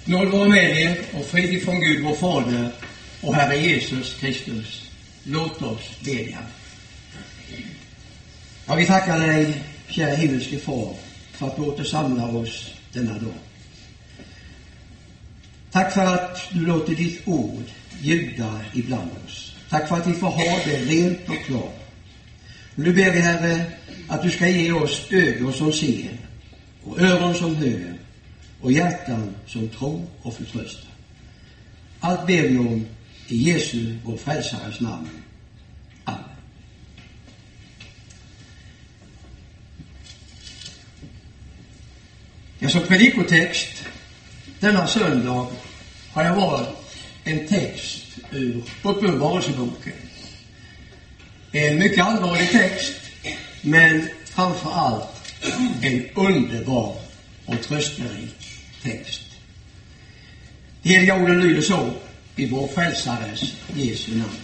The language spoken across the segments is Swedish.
Nåd vare med er och frid ifrån Gud vår Fader och Herre Jesus Kristus. Låt oss bedja. Ja, vi tackar dig, kära himmelske Far, för att du återsamlar oss denna dag. Tack för att du låter ditt ord ljuda ibland oss. Tack för att vi får ha det rent och klart. Nu ber vi, Herre, att du ska ge oss ögon som ser och öron som hör och hjärtan som tror och förtröstar. Allt ber vi om i Jesu, vår frälsares namn. Amen. Som predikotext denna söndag har jag valt en text ur Uppenbarelseboken. En mycket allvarlig text, men framför allt en underbar och trösterik text. Heliga orden lyder så i vår frälsares Jesu namn.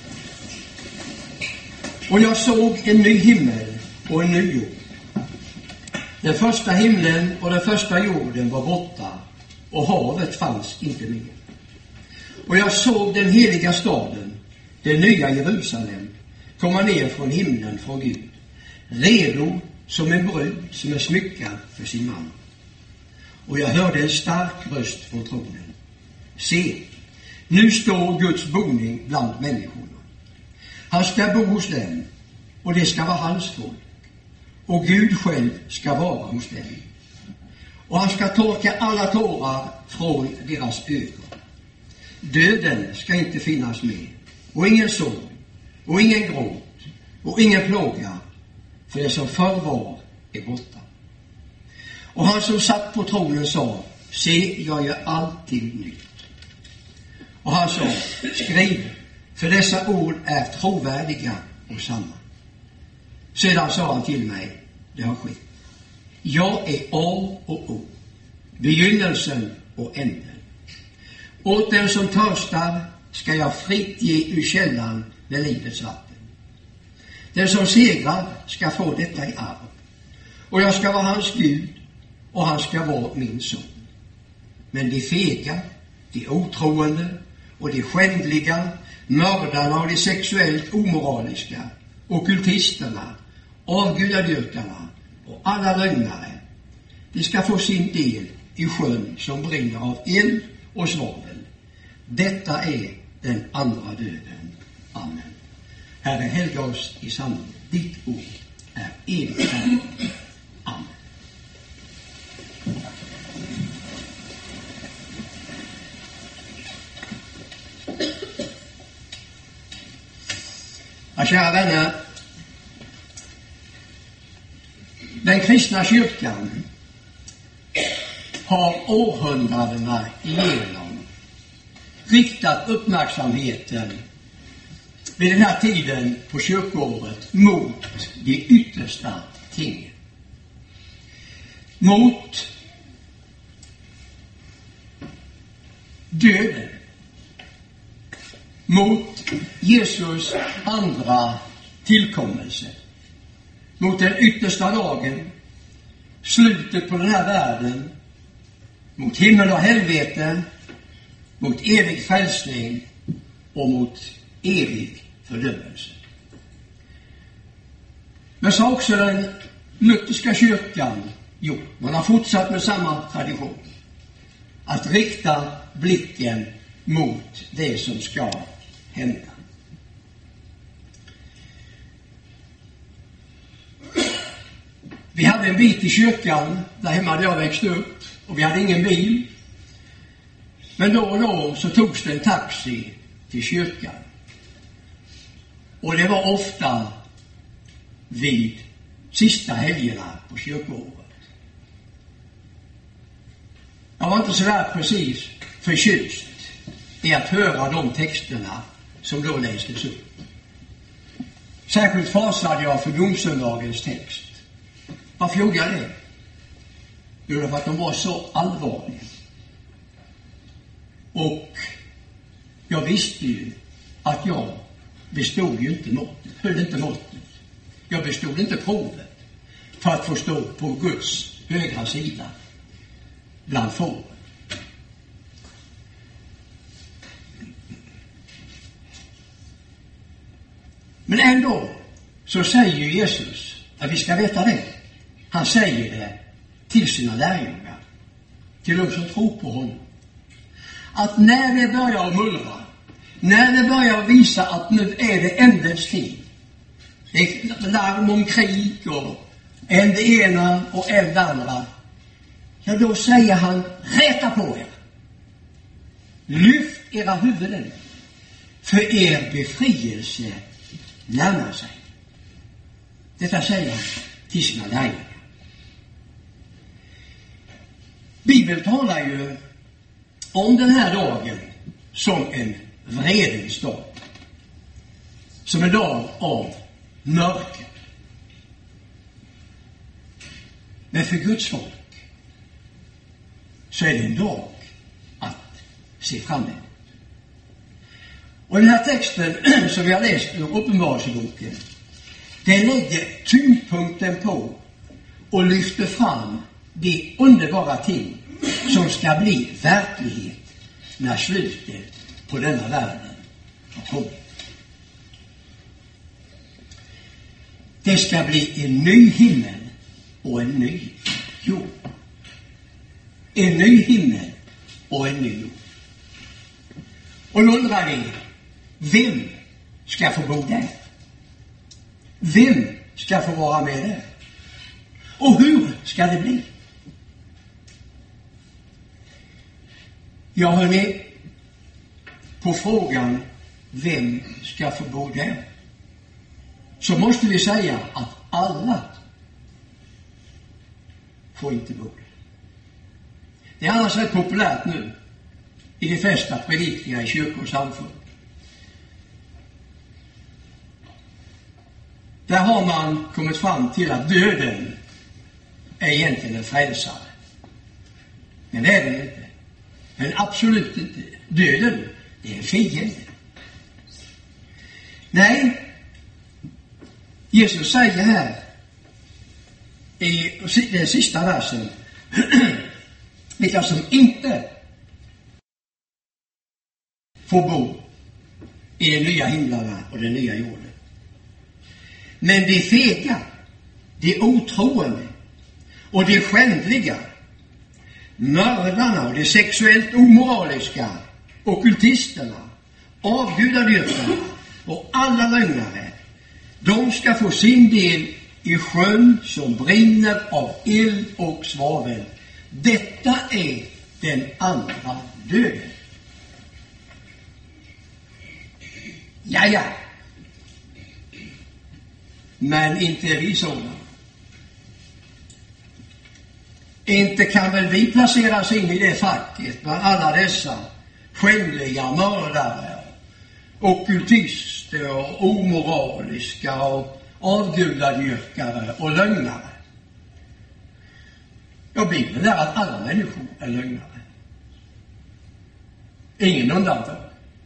Och jag såg en ny himmel och en ny jord. Den första himlen och den första jorden var borta, och havet fanns inte mer. Och jag såg den heliga staden, det nya Jerusalem, komma ner från himlen från Gud, redo som en brud som är smyckad för sin man. Och jag hörde en stark röst från tronen. Se, nu står Guds boning bland människorna. Han ska bo hos dem, och det ska vara hans folk. Och Gud själv ska vara hos dem. Och han ska torka alla tårar från deras ögon. Döden ska inte finnas med, och ingen sorg, och ingen gråt, och ingen plåga, för det som förr var är borta. Och han som satt på tronen sa: se, jag gör allting nytt. Och han sa: skriv, för dessa ord är trovärdiga och sanna. Sedan sa han till mig: det har skett. Jag är A och O, begynnelsen och änden. Åt den som törstar ska jag fritt ge ur källan med livets vatten. Den som segrar ska få detta i arv, och jag ska vara hans Gud, och han ska vara min son. Men de fega, de otroende och de skändliga, mördarna och de sexuellt omoraliska, ockultisterna, avgudadyrkarna och alla lögnare, de ska få sin del i sjön som brinner av eld och svavel. Detta är den andra döden. Amen. Herre, helga oss i sanning. Ditt ord är evigt. Amen. Ja, kära vänner, den kristna kyrkan har århundradena igenom riktat uppmärksamheten vid den här tiden på kyrkoåret mot de yttersta tingen. Mot döden. Mot Jesus andra tillkommelse. Mot den yttersta dagen. Slutet på den här världen. Mot himmel och helvete. Mot evig frälsning och mot evig fördömelse. Men så också den lutherska kyrkan gjort. Man har fortsatt med samma tradition. Att rikta blicken mot det som ska hända. Vi hade en bit i kyrkan där hemma där jag växte upp, och vi hade ingen bil. Men då och då så togs det en taxi till kyrkan. Och det var ofta vid sista helgerna på kyrkoåret. Jag var inte så där precis förtjust i att höra de texterna som då lästes upp. Särskilt fasade jag för domsöndagens text. Varför gjorde jag det? Jo, för att de var så allvarliga. Och jag visste ju att jag bestod ju inte måttet, höll inte måttet. Jag bestod inte provet för att få stå på Guds högra sida bland fåren. Men ändå så säger ju Jesus att vi ska veta det. Han säger det till sina lärjungar, till de som tror på honom. Att när det börjar mullra, när det börjar visa att nu är det ändens tid, det är larm om krig och än det ena och än det andra, ja då säger han: räta på er, lyft era huvuden, för er befrielse närmar sig. Detta säger han till sina lärjungar. Bibeln talar ju om den här dagen som en vredens dag, som en dag av mörker. Men för Guds folk så är det en dag att se fram emot. Och den här texten som vi har läst ur Uppenbarelseboken, den lägger tyngdpunkten på och lyfter fram de underbara ting som ska bli verklighet när slutet på denna världen har kommit. Det ska bli en ny himmel och en ny jord. En ny himmel och en ny jord. Och nu undrar vi, vem ska få bo där? Vem ska få vara med där? Och hur ska det bli? Ja, hörni, på frågan vem ska få bo där, så måste vi säga att alla får inte bo där. Det är annars rätt populärt nu i de flesta predikningar i kyrkor och samfund. Där har man kommit fram till att döden är egentligen en frälsare. Men det är den inte. Men absolut inte. Döden, det är en fiende. Nej, Jesus säger här i den sista versen vilka som inte får bo i de nya himlarna och den nya jorden. Men de fega, de otroende och de skändliga, mördarna och de sexuellt omoraliska, ockultisterna, avgudadyrkarna och alla lögnare, de ska få sin del i sjön som brinner av eld och svavel. Detta är den andra döden. Ja. Men inte är vi sådana. Inte kan väl vi placeras in i det facket bland alla dessa skändliga mördare, ockultister och omoraliska och avgudadyrkare och lögnare. Ja, Bibeln är att alla människor är lögnare. Ingen undantag.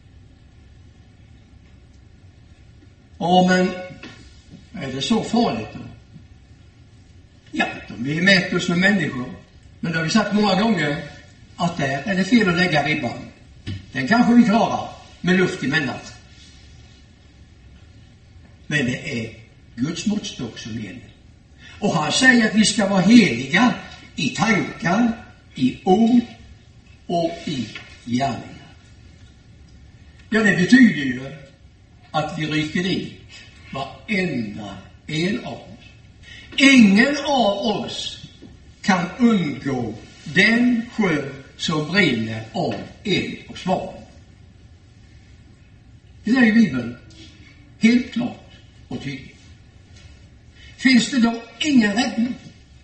Ja, men är det så farligt då? Ja, vi mäter oss med människor. Men det har vi sagt många gånger att där är det fel att lägga ribban. Den kanske vi klarar med luft emellan. Men det är Guds måttstock som gäller. Och han säger att vi ska vara heliga i tankar, i ord och i gärningar. Ja, det betyder ju att vi rycker dit varenda en av oss. Ingen av oss kan undgå den sjö som brinner av eld och svavel. Det är i Bibeln helt klart och tydligt. Finns det då ingen räddning?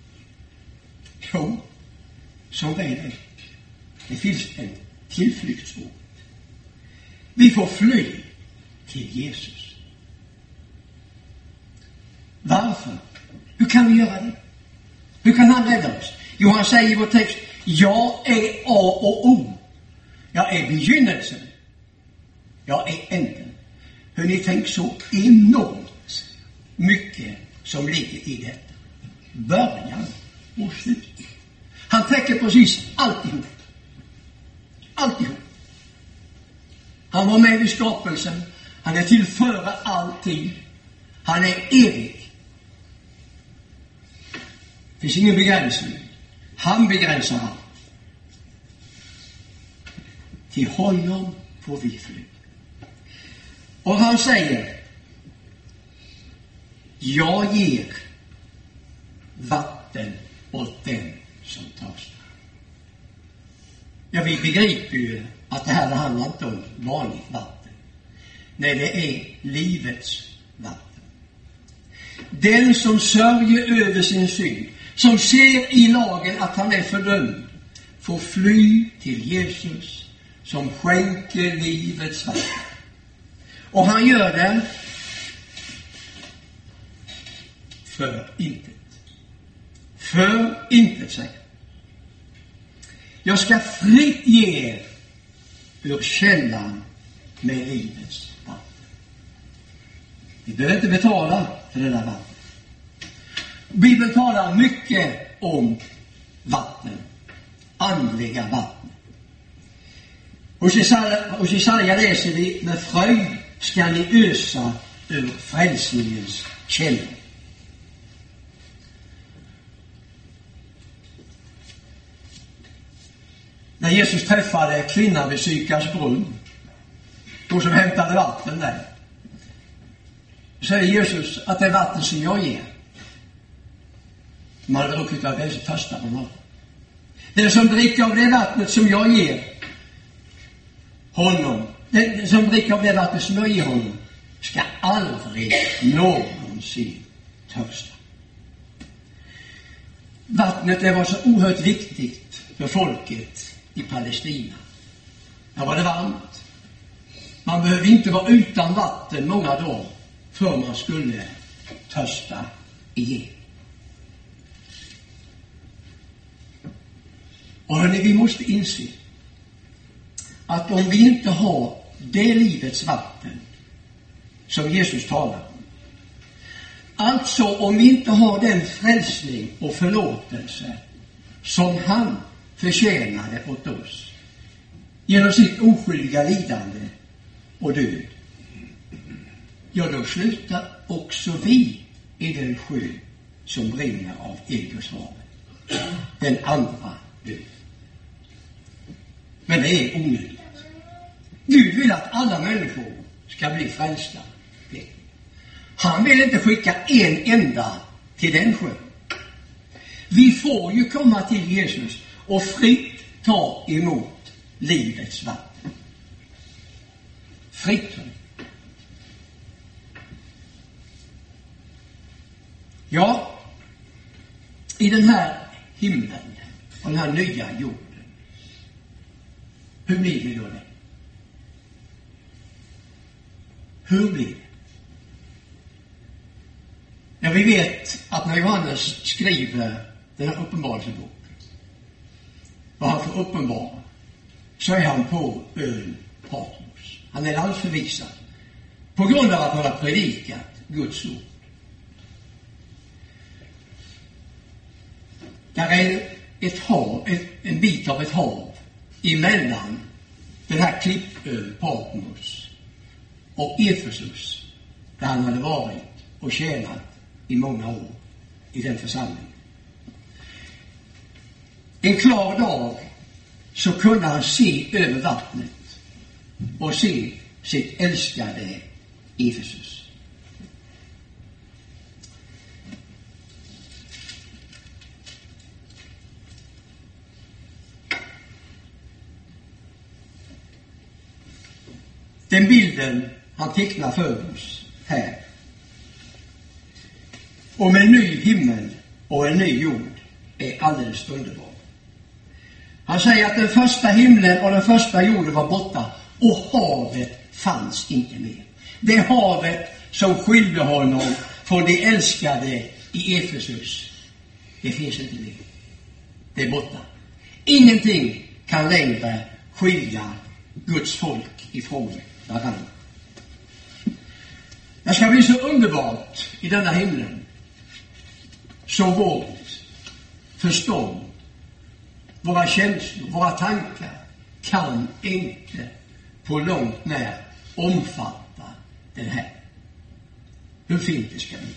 Jo, som väl är. Det finns en tillflyktsort. Vi får fly till Jesus. Varför? Hur kan vi göra det? Hur kan han rädda oss? Jo, han säger i vår text: jag är A och O. Jag är begynnelsen. Jag är änden. Hur ni tänker så enormt mycket som ligger i detta. Början och slut. Han täcker precis alltihop. Alltihop. Han var med vid skapelsen. Han är till före allting. Han är evig. Det finns ingen begränsning. Han begränsar allt. Till honom får vi fly. Och han säger: jag ger vatten åt den som törstar. Ja, vi begriper ju att det här handlar inte om vanligt vatten. Nej, det är livets vatten. Den som sörjer över sin synd, som ser i lagen att han är fördömd, får fly till Jesus som skänker livets vatten. Och han gör det för intet. För intet, säger. Jag ska fritt ge ur källan med livets vatten. Vi behöver inte betala för det där vattnet. Bibeln talar mycket om vatten, andliga vatten. Hos Jesaja läser vi: med fröjd ska ni ösa ur frälsningens källor. När Jesus träffade kvinnan vid Sykars brunn, då som hämtade vatten där, säger Jesus att det är vatten som jag ger. Man hade druckit av det, så törstar man av. Den som dricker av det vattnet som jag ger honom, den som dricker av det vattnet som jag ger honom, ska aldrig någonsin törsta. Vattnet, det var så oerhört viktigt för folket i Palestina. Där var det varmt. Man behövde inte vara utan vatten många dagar för man skulle törsta igen. Och hörni, vi måste inse att om vi inte har det livets vatten som Jesus talar om, alltså om vi inte har den frälsning och förlåtelse som han förtjänade åt oss genom sitt oskyldiga lidande och död, ja, då slutar också vi i den sjö som brinner av eld och svavel, den andra död. Men det är omöjligt. Gud vill att alla människor ska bli frälsta. Han vill inte skicka en enda till den sjön. Vi får ju komma till Jesus och fritt ta emot livets vatten. Fritt. Ja, i den här himlen och den här nya jorden, hur blir det då det? Hur blir det? Ja, vi vet att när Johannes skriver den här uppenbarelseboken, vad han får uppenbara, så är han på ön Patmos. Han är alls förvisad på grund av att han har predikat Guds ord. Där är ett hav, en bit av ett hav emellan den här klippön Patmos och Efesus, där han hade varit och tjänat i många år i den församlingen. En klar dag så kunde han se över vattnet och se sitt älskade Efesus. Den bilden han tecknar för oss här om en ny himmel och en ny jord är alldeles underbar. Han säger att den första himlen och den första jorden var borta och havet fanns inte mer. Det havet som skilde honom från det älskade i Efesus, det finns inte mer. Det är borta. Ingenting kan längre skilja Guds folk ifrån varandra. Det ska bli så underbart i denna himlen, så vårt förstånd, våra känslor, våra tankar kan inte på långt när omfatta den här. hur fint det ska bli.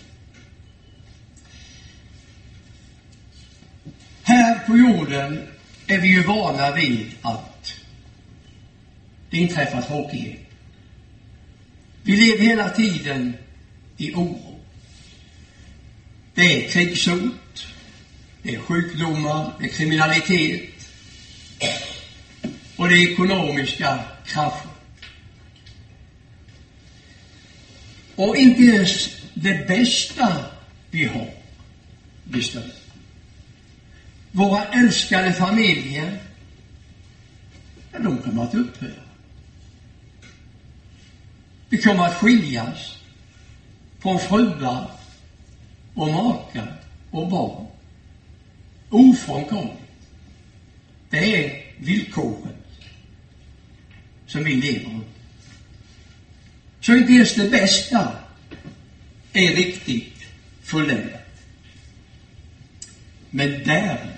Här på jorden är vi ju vana vid att det inträffar tråkighet. Vi lever hela tiden i oro. Det är krigshot, det är sjukdomar, det är kriminalitet och det är ekonomiska krascher. Och inte ens det bästa vi har består. Våra älskade familjer, de kommer att upphöra. Vi kommer att skiljas från fruar och makar och barn. Ofrånkomligt. Det är villkoret som vi lever under. Så inte ens det bästa är riktigt fulländat. Men där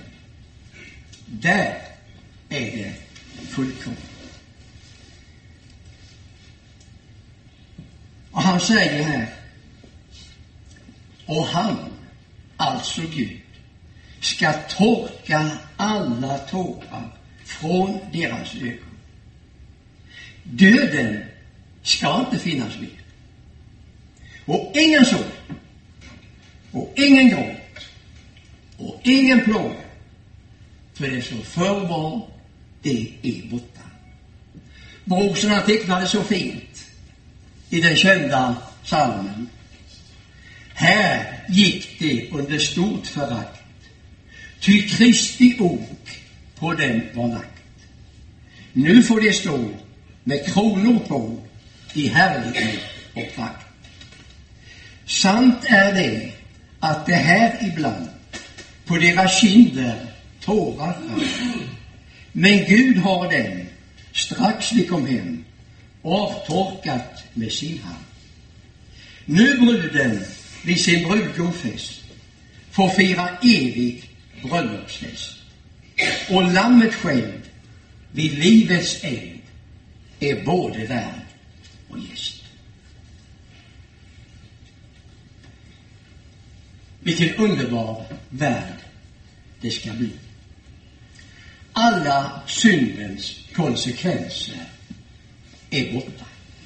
är det fullkomligt. Och han säger här, och han, alltså Gud, ska torka alla tårar från deras ögon. Döden ska inte finnas mer. Och ingen sorg, och ingen gråt, och ingen plåga. För det som förr var, det är borta. Brorsarna tecknade så fint i den kända psalmen. Här gick det under stort förakt, ty Kristi ok på den var lagt. Nu får det stå med kronor på i härlighet och prakt. Sant är det att det här ibland på deras kinder tårar fram. Men Gud har den strax vi kom hem avtorkat med sin hand. Nu bruden vid sin brudgomfest får fira evig bröllopsfest. Och lammet själv vid livets eld är både värd och gäst. Vilken underbar värld det ska bli. Alla syndens konsekvenser är borta.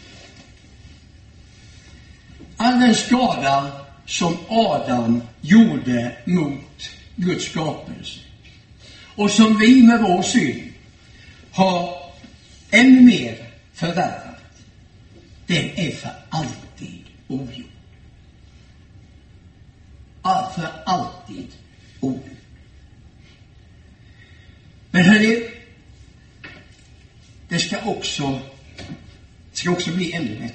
All den skada som Adam gjorde mot Guds skapelse och som vi med vår synd har än mer förvärrat, den är för alltid ogjord. För alltid ogjord. Men hörni, det ska också bli ännu bättre.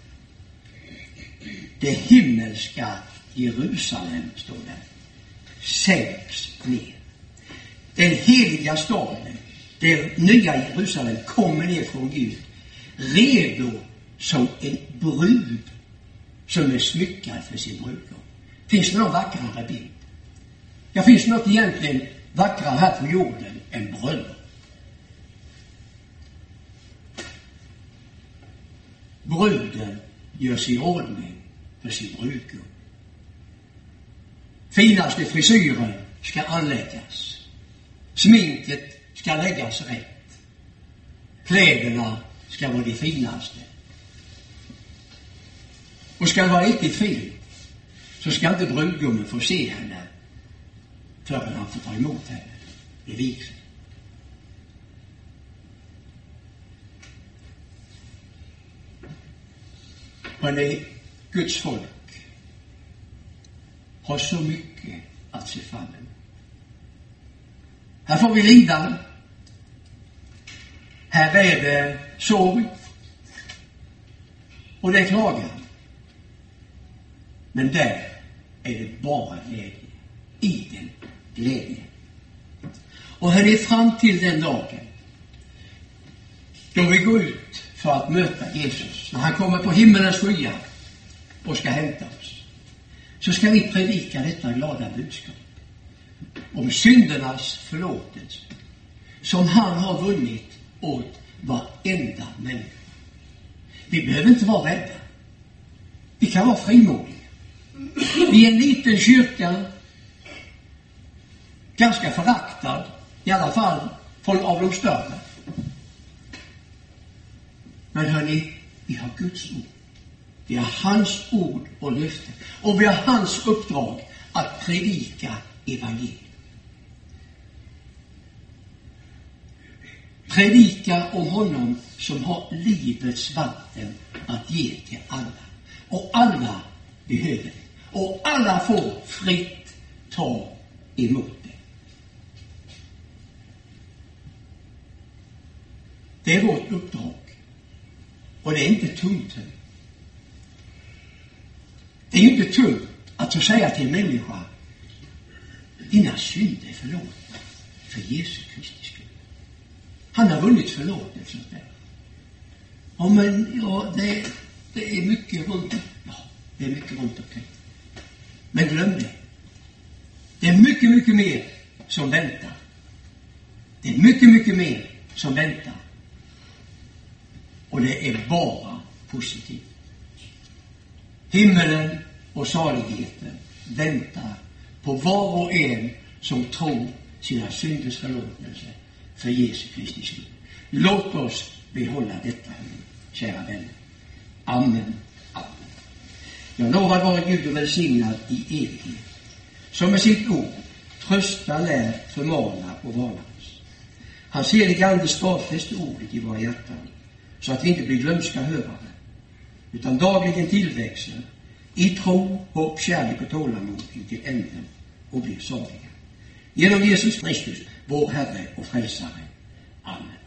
Det himmelska Jerusalem, står där, sänks ner. Den heliga staden, det nya Jerusalem, kommer ner från Gud, redo som en brud som är smyckad för sin brudgång. Finns det någon vackrare bild? Ja, finns det något egentligen vackrare här på jorden än bröllop? Bruden gör sin ordning för sin brudgång. Finaste frisyren ska anläggas. Sminket ska läggas rätt. Kläderna ska vara de finaste. Och ska det vara riktigt fint, så ska inte brudgummen få se henne förrän han får ta emot henne i vigseln. Men det Guds folk har så mycket att se fram emot. Här får vi lidande. Här är det sorg. Och det är klagan. Men där är det bara glädje. I den glädje. Och hör ni fram till den dagen då vi går ut för att möta Jesus. När han kommer på himmelens skyar och ska hämta oss, så ska vi predika detta glada budskap om syndernas förlåtelse som han har vunnit åt varenda människa. Vi behöver inte vara rädda. Vi kan vara frimodiga. Vi är en liten kyrka, ganska föraktad, i alla fall av de större. Men hörni, vi har Guds ord. Vi har hans ord och löfte. Och vi har hans uppdrag att predika evangeliet. Predika om honom som har livets vatten att ge till alla. Och alla behöver det. Och alla får fritt ta emot det. Det är vårt uppdrag. Och det är inte tungt. Det är inte tungt att få säga till en människa: dina synder är förlåtna för Jesu Kristi skull. Han har vunnit förlåtelse. Ja, men det är mycket runt. Ja, det är mycket runt omkring. Men glöm det. Det är mycket, mycket mer som väntar. Det är mycket, mycket mer som väntar. Och det är bara positivt. Himmelen och saligheten väntar på var och en som tror sina synders förlåtelse för Jesu Kristi skull. Låt oss behålla detta, kära vänner. Amen. Amen. Jag lovar vara Gud och välsignad i evighet, som med sitt ord trösta, lär, förmana och varna oss. Hans heliga ande stadfäster ordet i våra hjärtan, så att vi inte blir glömska hörare, utan dagligen tillväxer i tro, hopp, kärlek och tålamod till änden och blir saliga. Genom Jesus Kristus, vår Herre och Frälsare. Amen.